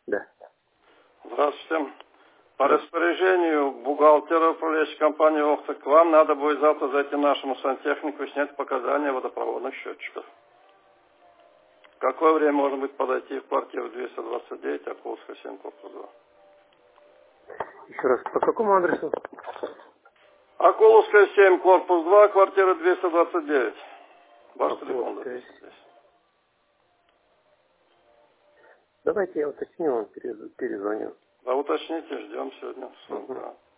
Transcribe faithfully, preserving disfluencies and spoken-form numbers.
Да. Здравствуйте. По распоряжению бухгалтера управляющей компании «Охта» к вам надо будет завтра зайти нашему сантехнику и снять показания водопроводных счетчиков. В какое время можно будет подойти в квартиру двести двадцать девять, Окуловская, семь, корпус два? Еще раз, по какому адресу? Окуловская, семь, корпус два, квартира двести двадцать девять. Ваш телефон Окуловская. записан здесь. Давайте я уточню, вам перез- перезвоню. Да уточните, ждем сегодня с Угу. утра.